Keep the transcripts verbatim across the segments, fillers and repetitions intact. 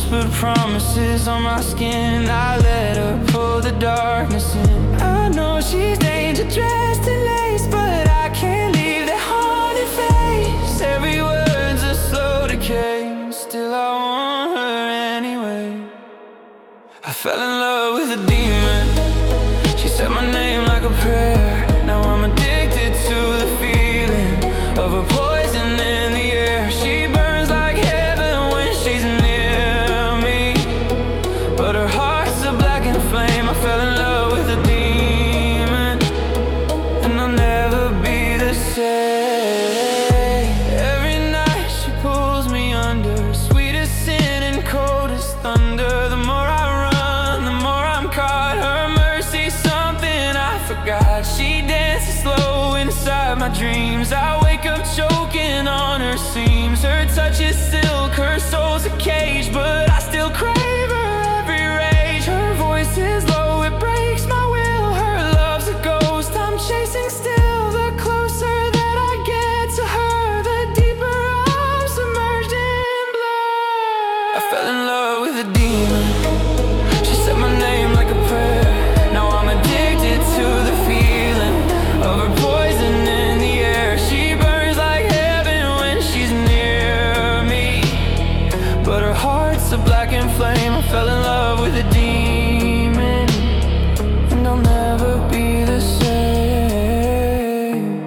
whispered promises on my skin. I let her pull the darkness in. I know she's danger dressed in lace, but I can't leave that haunted face. Every word's a slow decay, still I want her anyway. I fell in love with a demon. She said my name like a prayer. Now I'm addicted to the feeling of her poison in the air. She burns like heaven when she's near me, but her heart's a blackened flame. I fell in love with a demon, and I'll never be the same. Every night she pulls me under, sweet as sin and cold as thunder. The more I run, the more I'm caught. Her mercy's something I forgot. She dances slow inside my dreams. I wake up choking on her seams. Her touch is silk, her soul's a cage, but I still crave her every rage. Her voice is low, it breaks my will. Her love's a ghost I'm chasing still. The closer that I get to her, the deeper I'm submerged in blood. I fell in love with a demon. She said my name like a prayer. Now I'm addicted to the feeling of her poison in the air. She burns like heaven when she's near me, but her heart's a blackened flame. I fell in love with a demon, and I'll never be the same.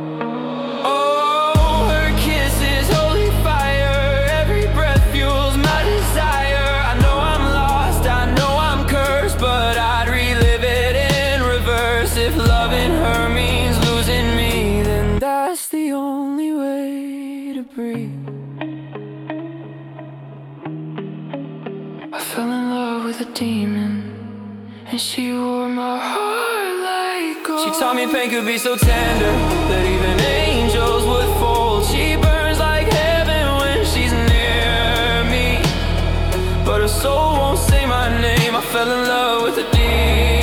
Oh, her kiss is holy fire. Every breath fuels my desire. I know I'm lost, I know I'm cursed, but I'd relive it in reverse. If loving her means losing me, then that's the only way to breathe. I fell in love with a demon, and she wore my heart like gold. She taught me pain could be so tender that even angels would fold. She burns like heaven when she's near me, but her soul won't say my name. I fell in love with a demon.